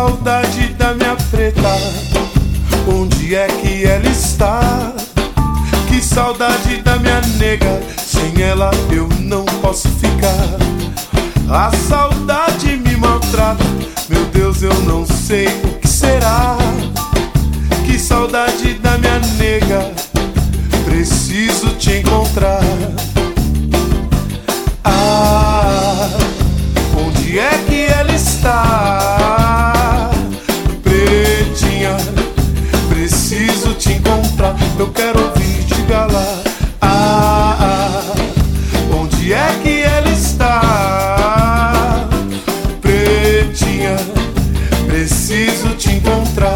saudade da minha preta, onde é que ela está? Que saudade da minha nega, sem ela eu não posso ficar. A saudade me maltrata, meu Deus, eu não sei o que será. Que saudade da minha nega, preciso te encontrar. Ah, onde é que ela está? Pretinha, preciso te encontrar. Eu quero ouvir, diga lá. Ah, onde é que ela está? Pretinha, preciso te encontrar.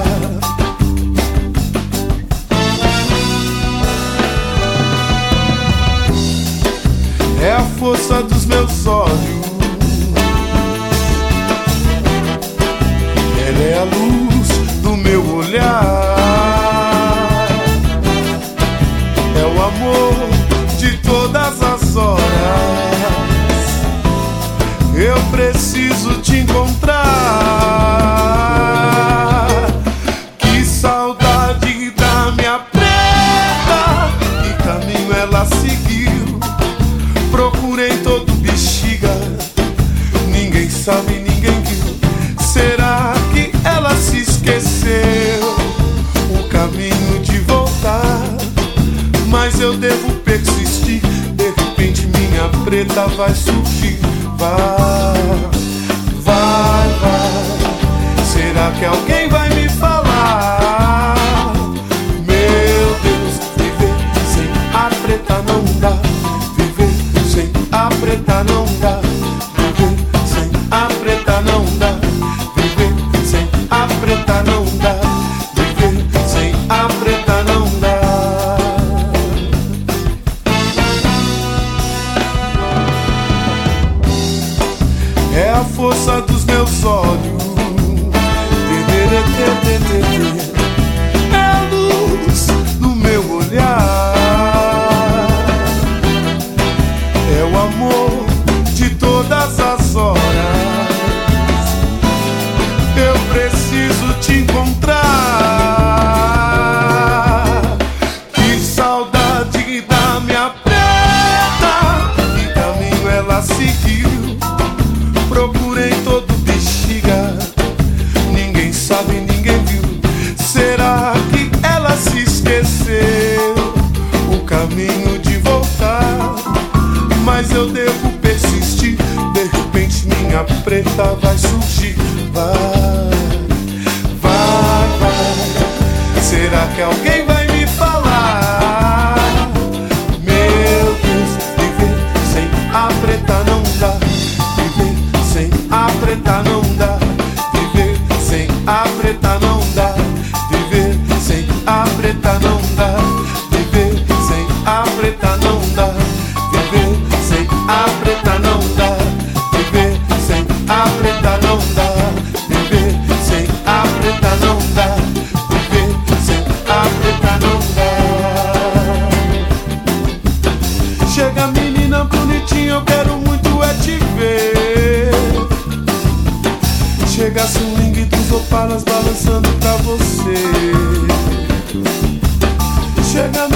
É a força dos meus olhos, ela é a luz do meu olhar, é o amor de todas as horas. Eu preciso te encontrar. Que saudade da minha preta, que caminho ela seguiu. Procurei todo Bexiga, ninguém sabe, ninguém viu. Será que ela se esqueceu o caminho de voltar? Mas eu devo persistir, de repente minha preta vai surgir. Vai, vai, vai. Será que alguém vai me falar? Meu Deus, viver sem a preta não dá. A preta não dá, viver sem a preta não dá, viver sem a preta não dá, viver sem a preta não dá. É a força dos meus olhos, é a luz do meu olhar, é o amor de todas as horas. Eu preciso te encontrar. Que saudade da minha preta, que caminho ela seguiu. Procurei todo Bexiga, ninguém sabe, ninguém viu. Será que ela se esqueceu o caminho de voltar? Mas eu devo persistir, de repente minha preta vai surgir. Vai, vai, vai. Será que alguém vai me falar? Meu Deus, viver sem a preta não dá, viver sem a preta não dá, viver sem a preta não dá, viver sem a preta não dá, viver sem a preta não dá, viver sem a preta não dá, viver sem a preta não dá, viver sem a preta não dá, viver sem a preta não dá. Chega menina bonitinha, eu quero muito é te ver. Chega swing dos opalas balançando pra você. Chega